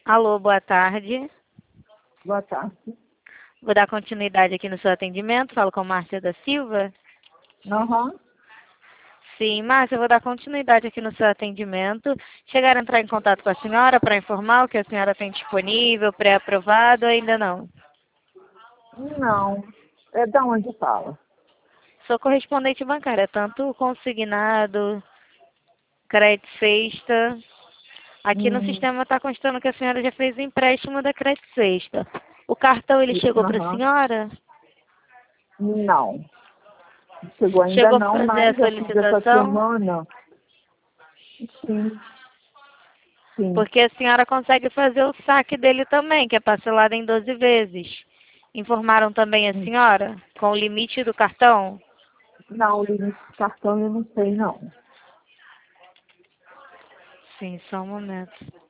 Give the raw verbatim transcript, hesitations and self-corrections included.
Alô, boa tarde. Boa tarde. Vou dar continuidade aqui no seu atendimento. Falo com Márcia da Silva. Aham. Sim, Márcia, eu vou dar continuidade aqui no seu atendimento. Chegaram a entrar em contato com a senhora para informar o que a senhora tem disponível, pré-aprovado ou ainda não? Não. É da onde fala? Sou correspondente bancária, tanto consignado, crédito sexta. Aqui no Hum. sistema está constando que a senhora já fez o empréstimo da crédito sexta. O cartão, ele chegou para a Aham. senhora? Não. Chegou ainda Chegou a não, fazer a mas já fiz essa solicitação? semana. Sim. Sim. Porque a senhora consegue fazer o saque dele também, que é parcelado em doze vezes. Informaram também a senhora com o limite do cartão? Não, o limite do cartão eu não sei, não. Sim, só um momento.